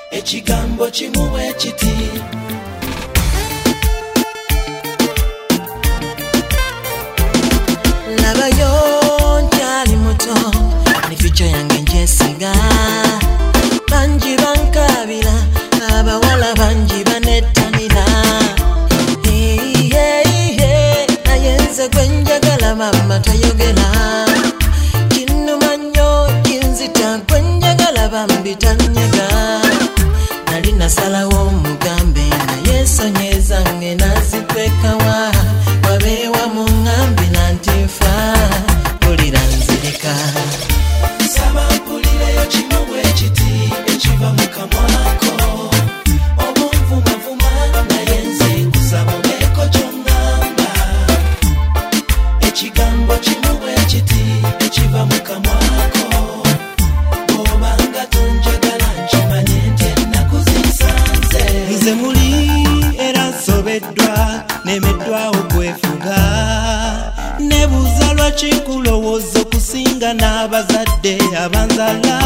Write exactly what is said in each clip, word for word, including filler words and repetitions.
ekigambo kimu bwe kiti labayo nkyali muto ne future yange njesiga bangi bankabira abawala bangi banettanira nayenze gwe njagala mama tayogera kinnuma nnyo kinzita gwe njagala bambi tannyaga nali nasalawo omugambe naye ensonyi zange nazikwekawa wabeewa mu ngambi nanti nfa mpulira nzirika nsaba mpulireyo kimu bwe kiti ekiva mu kamwako obunvumavuma naye nze nkusaba obeeko ky'oŋŋamba ekigambo kimu bwe kiti ekiva mu kamwako obanga tonjagala nkimanye nti ennaku zinsanze nze muli era nsobeddwa nemeddwa okwefuga nebuuza lwaki nkulowooza okusinga n'abazadde abanzala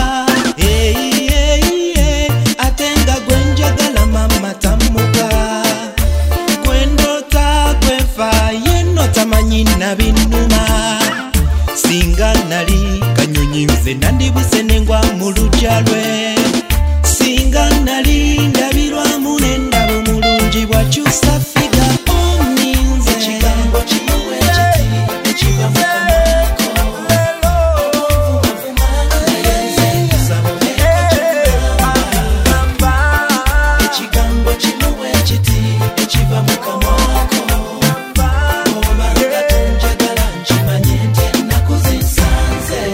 ate nga gwe njagala mama tammuka gwe ndoota gwe nfa yenno tamanyi nabinnuma singa nali kanyonyi nze nandibuse nengwa mu luggya lwe singa nali ndabirwamu n'endabo mulungi bwakyusa figa oninze ekigambo kimu bwe kiti ekiva mu kamwako obuvumavuma naye nze nkusaba obeeko ky'oŋŋamba ekigambo kimu bwe kiti ekiva mu kamwako obanga tonjagala nkimanye nti ennaku zinsanze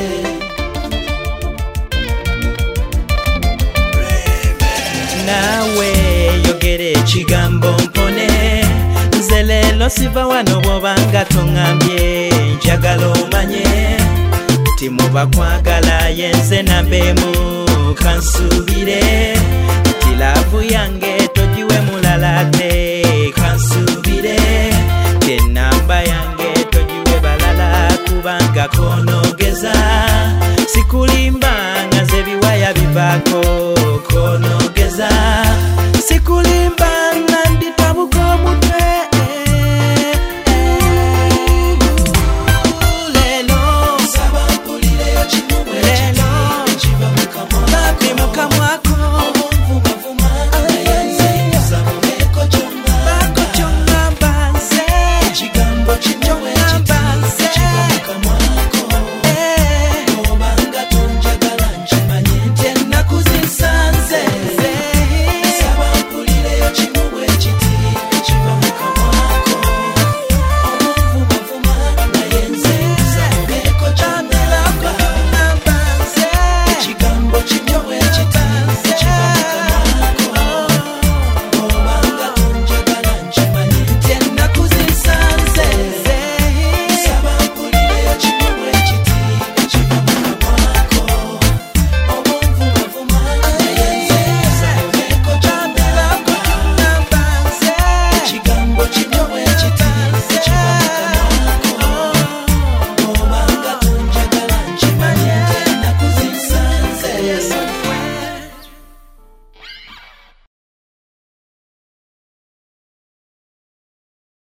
nawe yogera ekigambo mpone nze leero siva wano bw'obanga toŋŋambye njagala omanye ti muba kwagala yenze nambeemu kansuubire